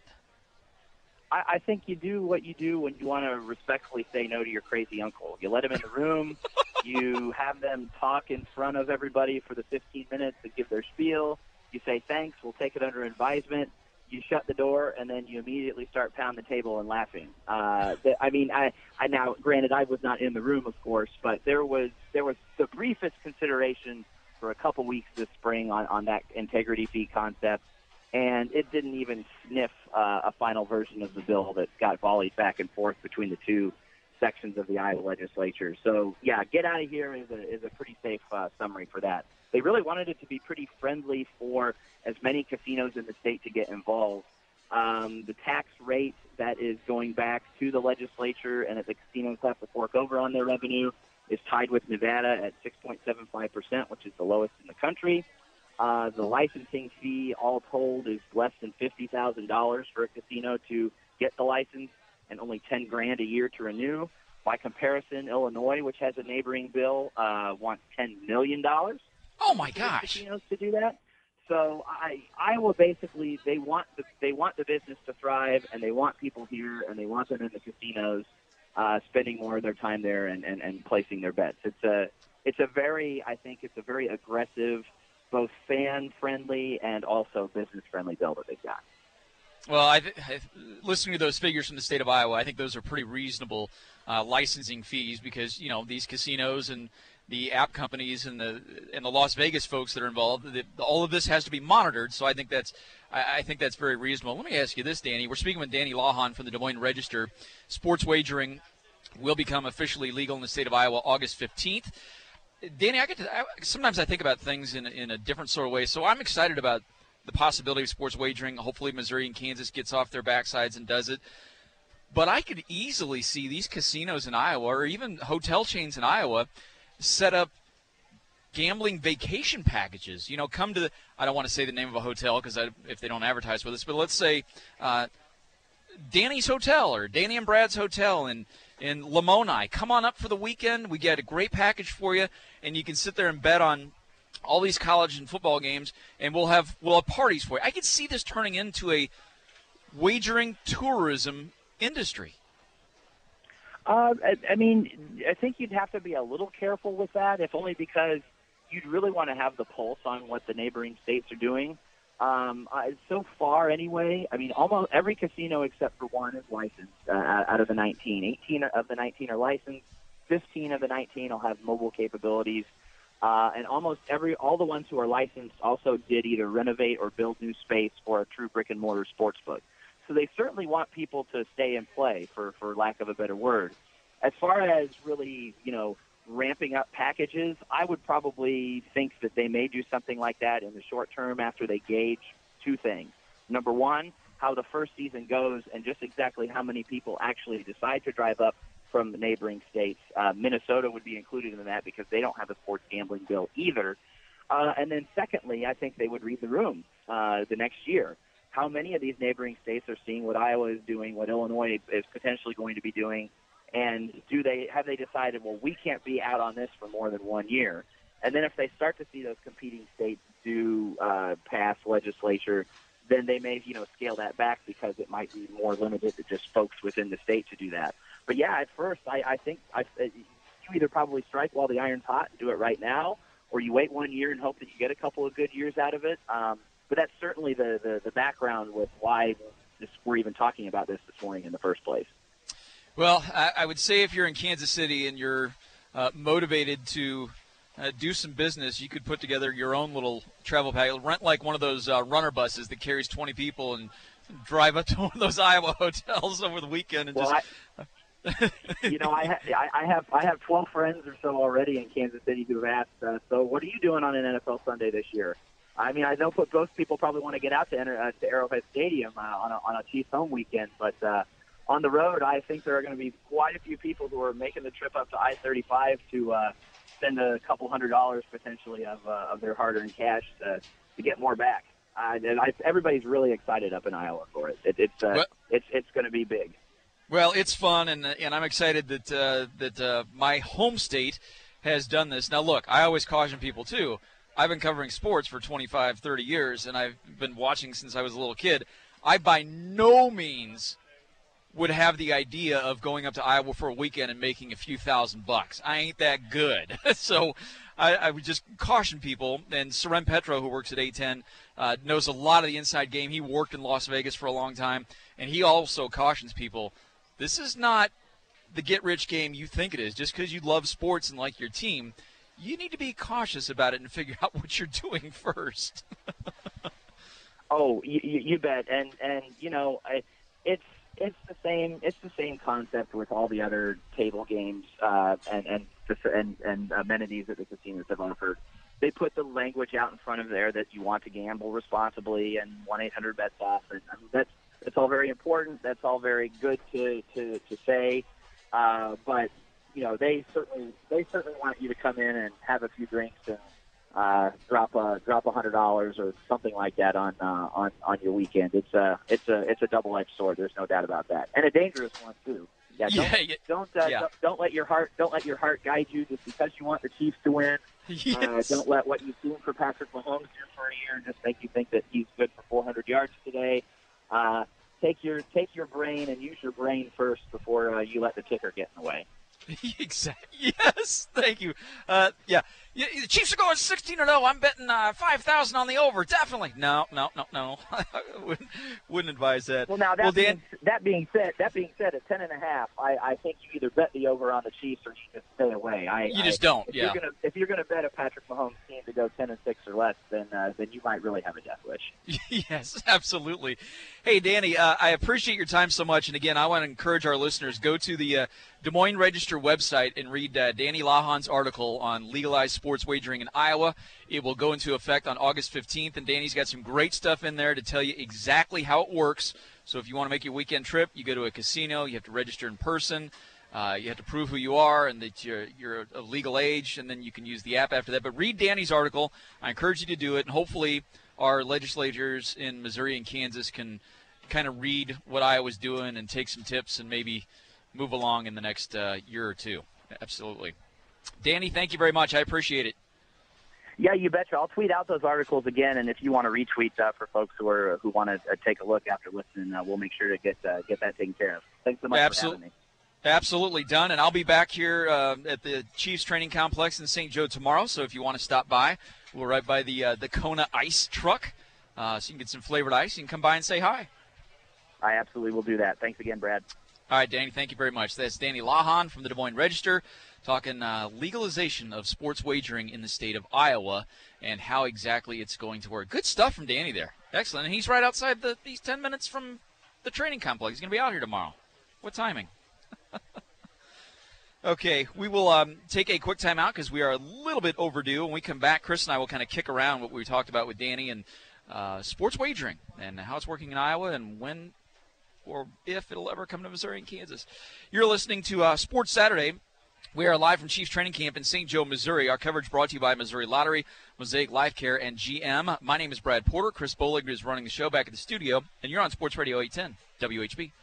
I, I think you do what you do when you want to respectfully say no to your crazy uncle. You let him in the room. You have them talk in front of everybody for the fifteen minutes to give their spiel. You say, thanks, we'll take it under advisement. you shut the door, and then you immediately start pounding the table and laughing. Uh, the, I mean, I, I now, granted, I was not in the room, of course, but there was there was the briefest consideration for a couple weeks this spring on, on that integrity fee concept, and it didn't even sniff uh, a final version of the bill that got volleyed back and forth between the two sections of the Iowa legislature. So, yeah, get out of here is a, is a pretty safe uh, summary for that. They really wanted it to be pretty friendly for as many casinos in the state to get involved. Um, the tax rate that is going back to the legislature and that the casinos have to fork over on their revenue is tied with Nevada at six point seven five percent, which is the lowest in the country. Uh, the licensing fee, all told, is less than fifty thousand dollars for a casino to get the license and only ten grand a year to renew. By comparison, Illinois, which has a neighboring bill, uh, wants ten million dollars. Oh my gosh! Casinos to do that. So I, Iowa basically they want the they want the business to thrive, and they want people here, and they want them in the casinos, uh, spending more of their time there and, and, and placing their bets. It's a it's a very I think it's a very aggressive, both fan friendly and also business friendly bill that they've got. Well, I, I, listening to those figures from the state of Iowa, I think those are pretty reasonable uh, licensing fees because you know these casinos and the app companies and the and the Las Vegas folks that are involved, the, all of this has to be monitored. So I think that's I, I think that's very reasonable. Let me ask you this, Danny. We're speaking with Danny Lawhon from the Des Moines Register. Sports wagering will become officially legal in the state of Iowa August fifteenth. Danny, I get to, I, sometimes I think about things in in a different sort of way. So I'm excited about the possibility of sports wagering. Hopefully Missouri and Kansas gets off their backsides and does it. But I could easily see these casinos in Iowa or even hotel chains in Iowa set up gambling vacation packages. You know, come to the, I don't want to say the name of a hotel because if they don't advertise with us, but let's say uh, Danny's Hotel or Danny and Brad's Hotel in, in Lamoni. Come on up for the weekend. We get a great package for you, and you can sit there and bet on all these college and football games, and we'll have we'll have parties for you. I could see this turning into a wagering tourism industry. Uh, I, I mean, I think you'd have to be a little careful with that, if only because you'd really want to have the pulse on what the neighboring states are doing. Um, uh, so far, anyway, I mean, almost every casino except for one is licensed uh, out of the nineteen. eighteen of the nineteen are licensed. fifteen of the nineteen will have mobile capabilities. Uh, and almost every, all the ones who are licensed also did either renovate or build new space for a true brick-and-mortar sports book. So they certainly want people to stay and play, for, for lack of a better word. As far as really, you know, ramping up packages, I would probably think that they may do something like that in the short term after they gauge two things. Number one, how the first season goes and just exactly how many people actually decide to drive up from the neighboring states. Uh, Minnesota would be included in that because they don't have a sports gambling bill either. Uh, and then secondly, I think they would read the room uh, the next year. How many of these neighboring states are seeing what Iowa is doing, what Illinois is potentially going to be doing, and do they have they decided, well, we can't be out on this for more than one year? And then if they start to see those competing states do uh, pass legislature, then they may, you know, scale that back because it might be more limited to just folks within the state to do that. But yeah, at first, I, I think I, you either probably strike while the iron's hot and do it right now, or you wait one year and hope that you get a couple of good years out of it. Um, but that's certainly the, the, the background with why this, we're even talking about this this morning in the first place. Well, I, I would say if you're in Kansas City and you're uh, motivated to uh, do some business, you could put together your own little travel package. Rent like one of those uh, runner buses that carries twenty people and drive up to one of those Iowa hotels over the weekend and well, just. I, you know, I, ha- I have I have twelve friends or so already in Kansas City who've asked. Uh, so, what are you doing on an N F L Sunday this year? I mean, I know most people probably want to get out to, enter, uh, to Arrowhead Stadium uh, on a, on a Chiefs home weekend, but uh, on the road, I think there are going to be quite a few people who are making the trip up to I thirty-five to uh, spend a couple hundred dollars potentially of uh, of their hard-earned cash to, to get more back. Uh, and I, everybody's really excited up in Iowa for it. it it's uh, well, it's it's going to be big. Well, it's fun, and and I'm excited that uh, that uh, my home state has done this. Now, look, I always caution people too. I've been covering sports for twenty-five, thirty years, and I've been watching since I was a little kid. I by no means would have the idea of going up to Iowa for a weekend and making a few thousand bucks. I ain't that good. So I, I would just caution people. And Seren Petro, who works at A ten, uh, knows a lot of the inside game. He worked in Las Vegas for a long time, and he also cautions people, this is not the get-rich game you think it is. Just because you love sports and like your team, you need to be cautious about it and figure out what you're doing first. Oh, you, you bet. And, and you know, I, it's it's the same it's the same concept with all the other table games uh, and, and, and, and amenities that the casinos have offered. They put the language out in front of there that you want to gamble responsibly and one eight hundred bets off. And I mean, that's, that's all very important. That's all very good to, to, to say. Uh, but, you know, they certainly they certainly want you to come in and have a few drinks and uh, drop a drop a hundred dollars or something like that on uh, on on your weekend. It's a it's a it's a double-edged sword. There's no doubt about that, and a dangerous one too. Yeah, don't yeah, yeah. Don't, uh, yeah. don't don't let your heart don't let your heart guide you just because you want the Chiefs to win. Yes. Uh, don't let what you've seen for Patrick Mahomes do for a year just make you think that he's good for four hundred yards today. Uh, take your take your brain and use your brain first before uh, you let the kicker get in the way. Exactly. Yes. Thank you. Uh, yeah. yeah. The Chiefs are going sixteen and oh. I'm betting uh, five thousand on the over. Definitely. No, no, no, no. I wouldn't, wouldn't advise that. Well, now that, well, being, Dan, that being said, that being said, at ten and a half, I, I think you either bet the over on the Chiefs or you just stay away. I, you just I, don't. If yeah. You're gonna, if you're going to bet a Patrick Mahomes team to go ten and six or less, then uh, then you might really have a death wish. Yes, absolutely. Hey, Danny, uh, I appreciate your time so much. And again, I want to encourage our listeners, go to the uh, Des Moines Register website and read uh, Danny Lahan's article on legalized sports wagering in Iowa. It will go into effect on August fifteenth, and Danny's got some great stuff in there to tell you exactly how it works. So if you want to make your weekend trip, you go to a casino, you have to register in person, uh, you have to prove who you are and that you're, you're of legal age, and then you can use the app after that. But read Danny's article. I encourage you to do it, and hopefully our legislators in Missouri and Kansas can kind of read what Iowa's doing and take some tips and maybe move along in the next uh, year or two. Absolutely. Danny, thank you very much. I appreciate it. Yeah, you betcha. I'll tweet out those articles again, and if you want to retweet uh, for folks who are who want to uh, take a look after listening, uh, we'll make sure to get uh, get that taken care of. Thanks so much Absolutely. for having me. Absolutely done, and I'll be back here uh, at the Chiefs Training Complex in Saint Joe tomorrow. So if you want to stop by, we're right by the uh, the Kona Ice truck, uh, so you can get some flavored ice. You can come by and say hi. I absolutely will do that. Thanks again, Brad. All right, Danny, thank you very much. That's Danny Lahan from the Des Moines Register talking uh, legalization of sports wagering in the state of Iowa and how exactly it's going to work. Good stuff from Danny there. Excellent. And he's right outside the he's ten minutes from the training complex. He's going to be out here tomorrow. What timing? Okay, we will um, take a quick time out because we are a little bit overdue. When we come back, Chris and I will kind of kick around what we talked about with Danny and uh, sports wagering and how it's working in Iowa and when or if it'll ever come to Missouri and Kansas. You're listening to uh, Sports Saturday. We are live from Chiefs Training Camp in Saint Joe, Missouri. Our coverage brought to you by Missouri Lottery, Mosaic Life Care, and G M. My name is Brad Porter. Chris Bollig is running the show back at the studio, and you're on Sports Radio eight ten, W H B.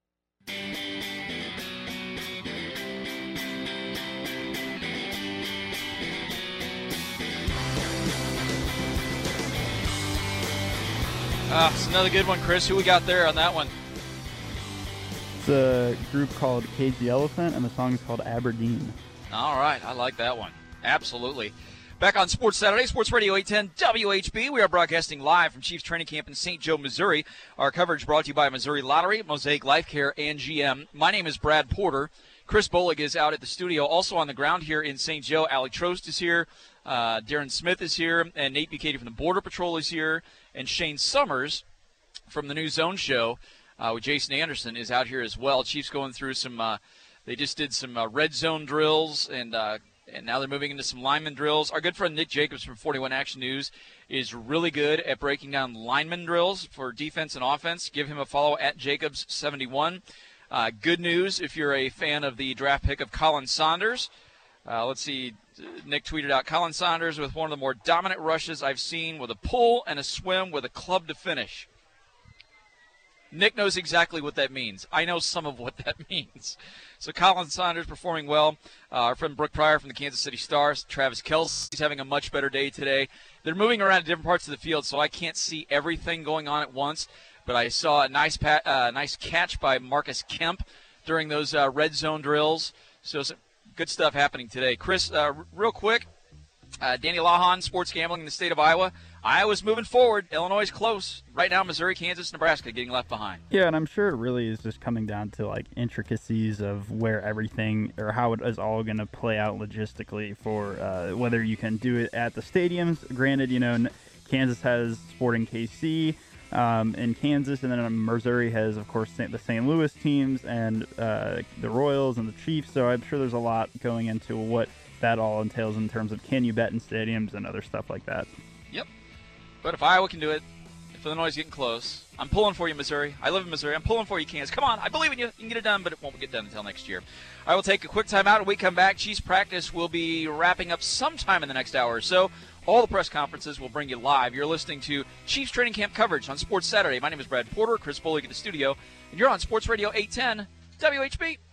Ah, it's another good one, Chris. Who we got there on that one? It's a group called Cage the Elephant, and the song is called Aberdeen. All right, I like that one. Absolutely. Back on Sports Saturday, Sports Radio eight ten W H B. We are broadcasting live from Chiefs Training Camp in Saint Joe, Missouri. Our coverage brought to you by Missouri Lottery, Mosaic Life Care, and G M. My name is Brad Porter. Chris Bollig is out at the studio. Also on the ground here in Saint Joe, Alec Trost is here. Uh, Darren Smith is here. And Nate Bukaty from the Border Patrol is here. And Shane Summers from the New Zone Show uh, with Jason Anderson is out here as well. Chiefs going through some uh, – they just did some uh, red zone drills, and uh, and now they're moving into some lineman drills. Our good friend Nick Jacobs from forty-one Action News is really good at breaking down lineman drills for defense and offense. Give him a follow at Jacobs seventy-one. Uh, good news if you're a fan of the draft pick of Colin Saunders. Uh, let's see. Nick tweeted out, Colin Saunders with one of the more dominant rushes I've seen with a pull and a swim with a club to finish. Nick knows exactly what that means. I know some of what that means. So Colin Saunders performing well. Uh, our friend Brooke Pryor from the Kansas City Stars. Travis Kelce's having a much better day today. They're moving around to different parts of the field, so I can't see everything going on at once. but I saw a nice pa- uh, nice catch by Marcus Kemp during those uh, red zone drills. So some good stuff happening today. Chris, uh, r- real quick, uh, Danny Lahan, sports gambling in the state of Iowa. Iowa's moving forward. Illinois is close. Right now, Missouri, Kansas, Nebraska getting left behind. Yeah, and I'm sure it really is just coming down to like intricacies of where everything or how it is all going to play out logistically for uh, whether you can do it at the stadiums. Granted, you know, Kansas has Sporting K C um, in Kansas, and then Missouri has, of course, the Saint Louis teams and uh, the Royals and the Chiefs. So I'm sure there's a lot going into what that all entails in terms of can you bet in stadiums and other stuff like that. Yep. But if Iowa can do it, if Illinois is getting close, I'm pulling for you, Missouri. I live in Missouri. I'm pulling for you, Kansas. Come on, I believe in you. You can get it done, but it won't get done until next year. I will take a quick time out. When we come back, Chiefs practice will be wrapping up sometime in the next hour or so. All the press conferences will bring you live. You're listening to Chiefs training camp coverage on Sports Saturday. My name is Brad Porter. Chris Bollig at the studio, and you're on Sports Radio eight ten W H B.